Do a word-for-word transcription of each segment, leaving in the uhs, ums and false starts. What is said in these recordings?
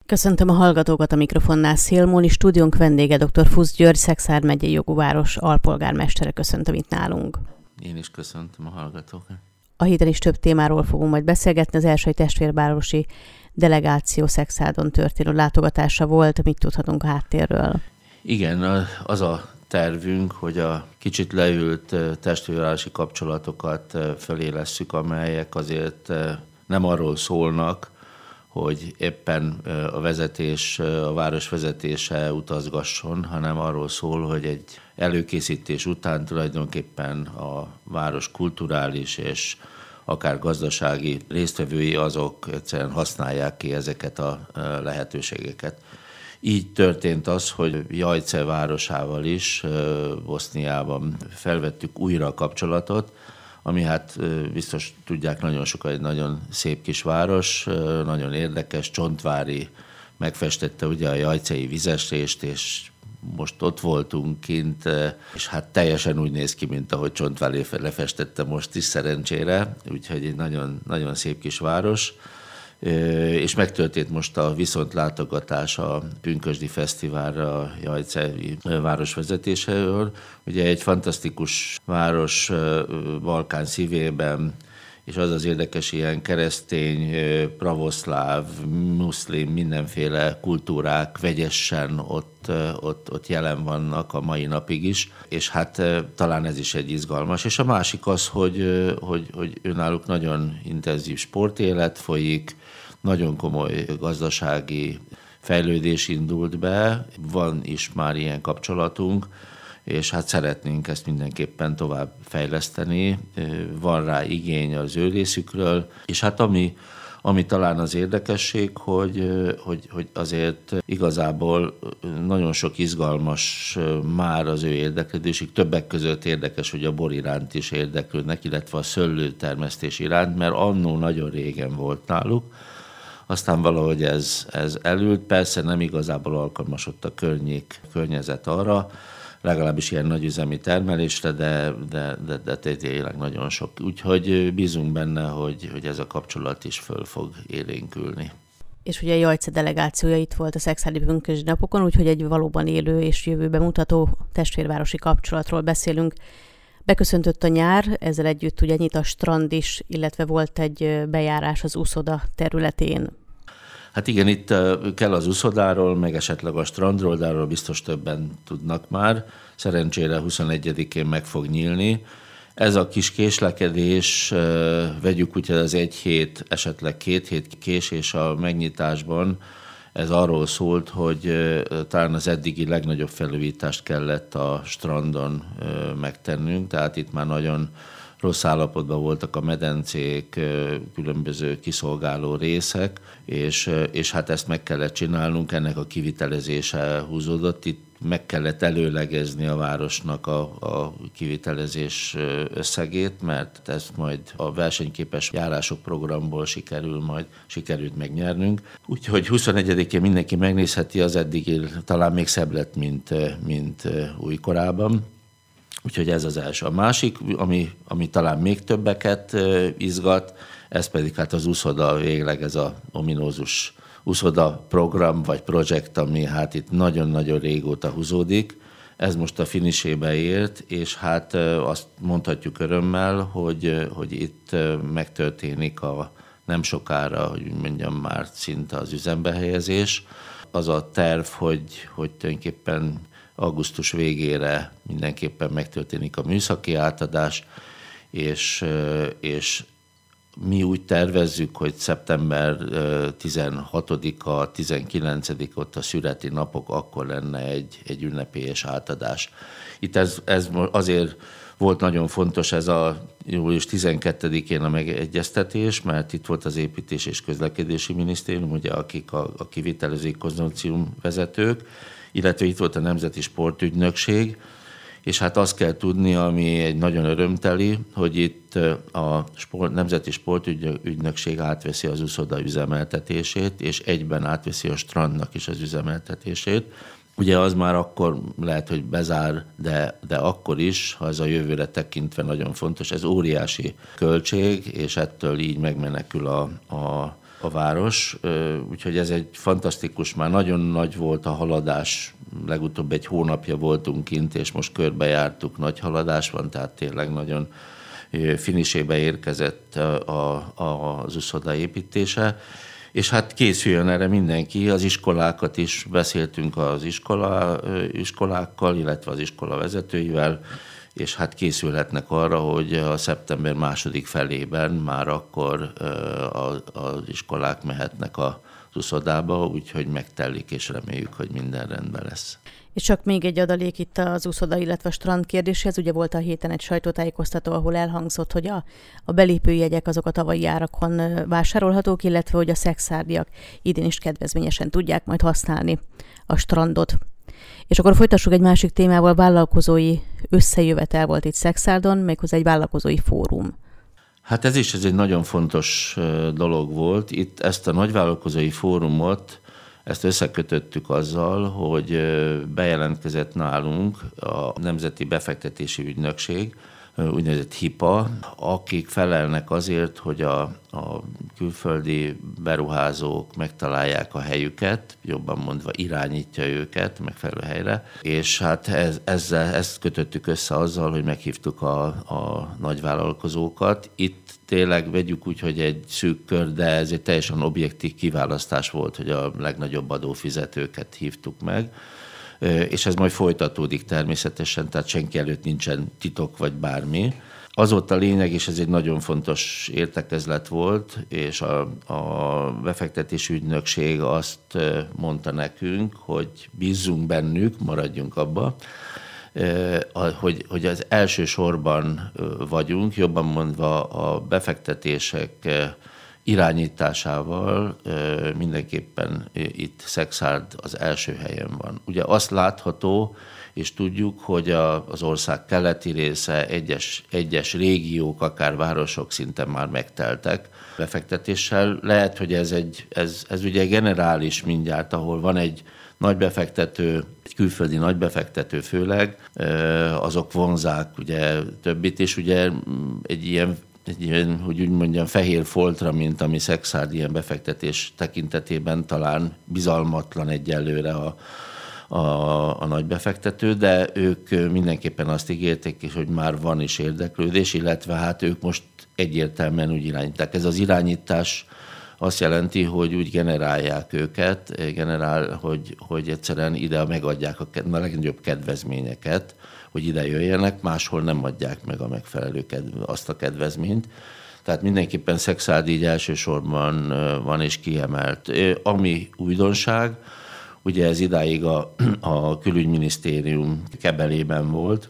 Köszöntöm a hallgatókat, a mikrofonnál Szél Móni, stúdiónk vendége dr. Fusz György, Szekszárd megyei jogúváros alpolgármestere. Köszöntöm itt nálunk. Én is köszöntöm a hallgatókat. A héten is több témáról fogunk majd beszélgetni. Az első testvérvárosi delegáció Szekszárdon történő látogatása volt. Mit tudhatunk a háttérről? Igen, az a tervünk, hogy a kicsit leült testvérvárosi kapcsolatokat fölélesszük, amelyek azért nem arról szólnak, hogy éppen a vezetés, a város vezetése utazgasson, hanem arról szól, hogy egy előkészítés után tulajdonképpen a város kulturális és akár gazdasági résztvevői azok egyszerűen használják ki ezeket a lehetőségeket. Így történt az, hogy Jajce városával is Boszniában felvettük újra a kapcsolatot, ami hát biztos tudják, nagyon sokan egy nagyon szép kis város, nagyon érdekes, Csontvári megfestette ugye a jajcei vizesést, és most ott voltunk kint, és hát teljesen úgy néz ki, mint ahogy Csontvári lefestette most is szerencsére, úgyhogy egy nagyon, nagyon szép kis város. És megtörtént most a viszontlátogatás a Pünkösdi Fesztiválra a Jajcei város vezetéséről. Ugye egy fantasztikus város Balkán szívében, és az az érdekes, ilyen keresztény, pravoszláv, muszlim, mindenféle kultúrák vegyesen ott, ott, ott jelen vannak a mai napig is, és hát talán ez is egy izgalmas. És a másik az, hogy, hogy, hogy önálluk nagyon intenzív sportélet folyik, nagyon komoly gazdasági fejlődés indult be, van is már ilyen kapcsolatunk, és hát szeretnénk ezt mindenképpen tovább fejleszteni, van rá igény az ő részükről, és hát ami, ami talán az érdekesség, hogy, hogy, hogy azért igazából nagyon sok izgalmas már az ő érdeklődésük, többek között érdekes, hogy a bor iránt is érdeklődnek, illetve a szőlőtermesztés iránt, mert annó nagyon régen volt náluk, aztán valahogy ez, ez elült, persze nem igazából alkalmasott a környék, környezet arra, legalábbis ilyen nagyüzemi termelésre, de, de, de, de tényleg nagyon sok. Úgyhogy bízunk benne, hogy, hogy ez a kapcsolat is föl fog élénkülni. És ugye a Jajce delegációja itt volt a Szekszárdi Pünkösdi napokon, úgyhogy egy valóban élő és jövőbe mutató testvérvárosi kapcsolatról beszélünk. Beköszöntött a nyár, ezzel együtt ugye nyit a strand is, illetve volt egy bejárás az úszoda területén. Hát igen, itt kell az úszodáról, meg esetleg a strandról, de arról biztos többen tudnak már. Szerencsére huszonegyedikén meg fog nyílni. Ez a kis késlekedés, vegyük úgy, az egy hét, esetleg két hét késés a megnyitásban, ez arról szólt, hogy talán az eddigi legnagyobb felújítást kellett a strandon megtennünk, tehát itt már nagyon rossz állapotban voltak a medencék, különböző kiszolgáló részek, és, és hát ezt meg kellett csinálnunk, ennek a kivitelezése húzódott. Itt meg kellett előlegezni a városnak a, a kivitelezés összegét, mert ezt majd a versenyképes járások programból sikerül majd, sikerült megnyernünk. Úgyhogy huszonegyedikén mindenki megnézheti, az eddigi talán még szebb lett, mint, mint újkorában. Úgyhogy ez az első. A másik, ami, ami talán még többeket izgat, ez pedig hát az úszoda, végleg ez a ominózus úszoda program vagy projekt, ami hát itt nagyon-nagyon régóta húzódik. Ez most a finisébe ért, és hát azt mondhatjuk örömmel, hogy, hogy itt megtörténik a nem sokára, hogy mondjam, már szinte az üzembe helyezés. Az a terv, hogy, hogy tulajdonképpen augusztus végére mindenképpen megtörténik a műszaki átadás, és, és mi úgy tervezzük, hogy szeptember tizenhatodika, tizenkilencedike ott a szüreti napok, akkor lenne egy, egy ünnepélyes átadás. Itt ez, ez azért volt nagyon fontos ez a július tizenkettedikén a megegyeztetés, mert itt volt az Építés és Közlekedési Minisztérium, ugye, akik a, a kivitelező konzorcium vezetők, illetve itt volt a Nemzeti Sportügynökség, és hát azt kell tudni, ami egy nagyon örömteli, hogy itt a sport, Nemzeti Sportügynökség átveszi az úszoda üzemeltetését, és egyben átveszi a strandnak is az üzemeltetését. Ugye az már akkor lehet, hogy bezár, de, de akkor is, ha ez a jövőre tekintve nagyon fontos, ez óriási költség, és ettől így megmenekül a, a a város, úgyhogy ez egy fantasztikus, már nagyon nagy volt a haladás, legutóbb egy hónapja voltunk kint, és most körbejártuk, nagy haladás van, tehát tényleg nagyon finisébe érkezett a, a, az uszoda építése, és hát készüljön erre mindenki, az iskolákat is beszéltünk az iskola, iskolákkal, illetve az iskola vezetőivel, és hát készülhetnek arra, hogy a szeptember második felében már akkor az iskolák mehetnek az uszodába, úgyhogy megtellik, és reméljük, hogy minden rendben lesz. És csak még egy adalék itt az uszoda, illetve a strand kérdéshez. Ugye volt a héten egy sajtótájékoztató, ahol elhangzott, hogy a, a belépőjegyek azok a tavalyi árakon vásárolhatók, illetve hogy a szekszárdiak idén is kedvezményesen tudják majd használni a strandot. És akkor folytassuk egy másik témával, vállalkozói összejövetel volt itt Szekszárdon, méghozzá egy vállalkozói fórum. Hát ez is ez egy nagyon fontos dolog volt. Itt ezt a nagyvállalkozói fórumot, ezt összekötöttük azzal, hogy bejelentkezett nálunk a Nemzeti Befektetési Ügynökség, úgynevezett HIPA, akik felelnek azért, hogy a, a külföldi beruházók megtalálják a helyüket, jobban mondva irányítja őket megfelelő helyre, és hát ez, ezzel, ezt kötöttük össze azzal, hogy meghívtuk a, a nagyvállalkozókat. Itt tényleg vegyük úgy, hogy egy szűk kör, de ez egy teljesen objektív kiválasztás volt, hogy a legnagyobb adófizetőket hívtuk meg, és ez majd folytatódik természetesen, tehát senki előtt nincsen titok vagy bármi. Az volt a lényeg, és ez egy nagyon fontos értekezlet volt, és a, a befektetési ügynökség azt mondta nekünk, hogy bízzunk bennük, maradjunk abba, hogy, hogy az első sorban vagyunk, jobban mondva a befektetések irányításával mindenképpen itt Szekszárd az első helyen van. Ugye azt látható, és tudjuk, hogy a, az ország keleti része, egyes, egyes régiók, akár városok szinten már megteltek befektetéssel. Lehet, hogy ez, egy, ez, ez ugye generális mindjárt, ahol van egy nagy befektető, egy külföldi nagy befektető főleg, azok vonzák ugye többit, és ugye egy ilyen egy ilyen, hogy úgy mondjam, fehér foltra, mint ami Szekszárd ilyen befektetés tekintetében talán bizalmatlan egyelőre a, a, a nagy befektető, de ők mindenképpen azt ígérték, és hogy már van is érdeklődés, illetve hát ők most egyértelműen úgy irányítják. Ez az irányítás azt jelenti, hogy úgy generálják őket, generál, hogy, hogy egyszerűen ide megadják a, a legnagyobb kedvezményeket, hogy ide jöjjenek, máshol nem adják meg a megfelelő kedve, azt a kedvezményt. Tehát mindenképpen Szekszárd így elsősorban van és kiemelt. Ami újdonság, ugye ez idáig a, a külügyminisztérium kebelében volt,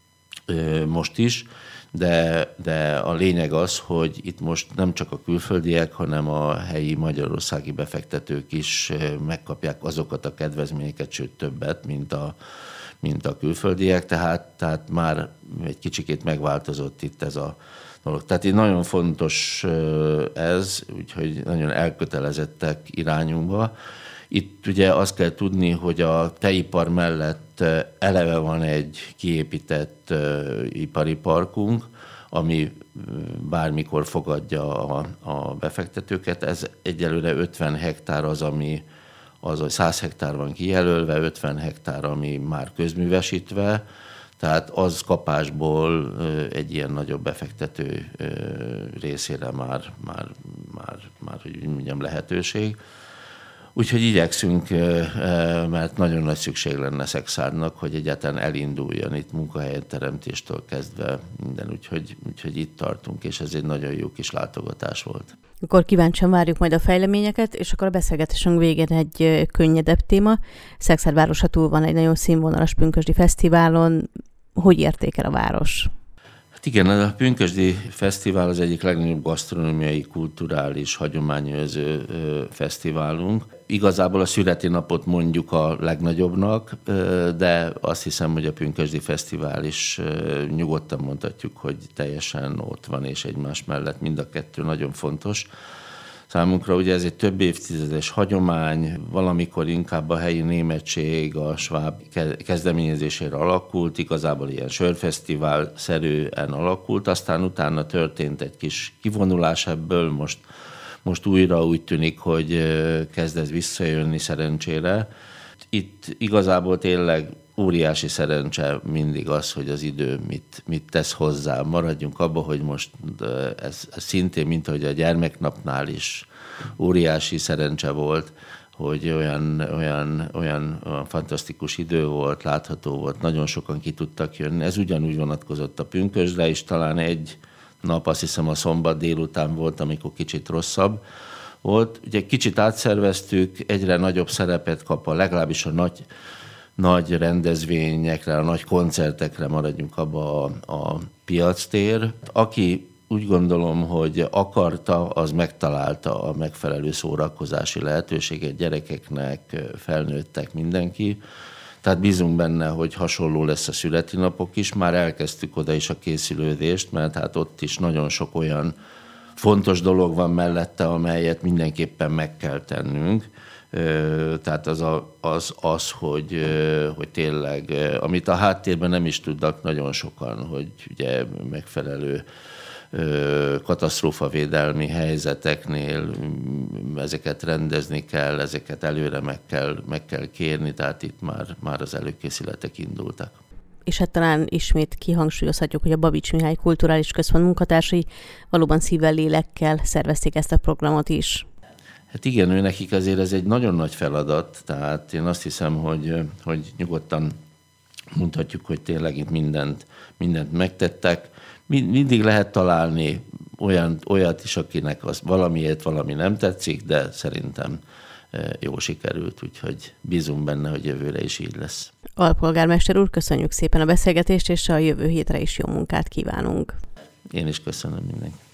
most is, de, de a lényeg az, hogy itt most nem csak a külföldiek, hanem a helyi magyarországi befektetők is megkapják azokat a kedvezményeket, sőt többet, mint a mint a külföldiek, tehát, tehát már egy kicsikét megváltozott itt ez a dolog. Tehát így nagyon fontos ez, úgyhogy nagyon elkötelezettek irányunkba. Itt ugye azt kell tudni, hogy a tejipar mellett eleve van egy kiépített ipari parkunk, ami bármikor fogadja a, a befektetőket. Ez egyelőre ötven hektár az, ami az, hogy száz hektár van kijelölve, ötven hektár, ami már közművesítve, tehát az kapásból egy ilyen nagyobb befektető részére már, már, már, már hogy úgy mondjam, lehetőség. Úgyhogy igyekszünk, mert nagyon nagy szükség lenne Szekszárdnak, hogy egyáltalán elinduljon itt munkahelyteremtéstől kezdve minden, úgyhogy, úgyhogy itt tartunk, és ez egy nagyon jó kis látogatás volt. Akkor kíváncsian várjuk majd a fejleményeket, és akkor a beszélgetésünk végén egy könnyedebb téma. Szekszárd városa túl van egy nagyon színvonalas pünkösdi fesztiválon. Hogy értékel a város? Hát igen, a Pünkösdi Fesztivál az egyik legnagyobb gasztronómiai, kulturális, hagyományőrző fesztiválunk. Igazából a születi napot mondjuk a legnagyobbnak, de azt hiszem, hogy a Pünkösdi Fesztivál is nyugodtan mondhatjuk, hogy teljesen ott van, és egymás mellett mind a kettő nagyon fontos. Számunkra ugye ez egy több évtizedes hagyomány, valamikor inkább a helyi németség, a sváb kezdeményezésére alakult, igazából ilyen sörfesztivál-szerűen alakult, aztán utána történt egy kis kivonulás ebből, most, most újra úgy tűnik, hogy kezd ez visszajönni szerencsére. Itt igazából tényleg óriási szerencse mindig az, hogy az idő mit, mit tesz hozzá. Maradjunk abba, hogy most ez, ez szintén, mint ahogy a gyermeknapnál is óriási szerencse volt, hogy olyan, olyan, olyan, olyan fantasztikus idő volt, látható volt, nagyon sokan ki tudtak jönni. Ez ugyanúgy vonatkozott a pünkösdre is, talán egy nap, azt hiszem a szombat délután volt, amikor kicsit rosszabb volt. Ugye kicsit átszerveztük, egyre nagyobb szerepet kap a legalábbis a nagy, nagy rendezvényekre, a nagy koncertekre, maradjunk abba a, a piactér. Aki úgy gondolom, hogy akarta, az megtalálta a megfelelő szórakozási lehetőséget gyerekeknek, felnőttek, mindenki. Tehát bízunk benne, hogy hasonló lesz a születinapok is. Már elkezdtük oda is a készülődést, mert hát ott is nagyon sok olyan fontos dolog van mellette, amelyet mindenképpen meg kell tennünk. Tehát az, a, az, az hogy, hogy tényleg, amit a háttérben nem is tudnak nagyon sokan, hogy ugye megfelelő katasztrófavédelmi helyzeteknél ezeket rendezni kell, ezeket előre meg kell, meg kell kérni, tehát itt már, már az előkészületek indultak. És hát talán ismét kihangsúlyozhatjuk, hogy a Babits Mihály Kulturális Központ munkatársai valóban szívvel, lélekkel szervezték ezt a programot is. Hát igen, ő nekik azért ez egy nagyon nagy feladat, tehát én azt hiszem, hogy, hogy nyugodtan mondhatjuk, hogy tényleg itt mindent, mindent megtettek. Mindig lehet találni olyan, olyat is, akinek az valamiért valami nem tetszik, de szerintem jó sikerült, úgyhogy bízunk benne, hogy jövőre is így lesz. Alpolgármester úr, köszönjük szépen a beszélgetést, és a jövő hétre is jó munkát kívánunk. Én is köszönöm mindenkinek.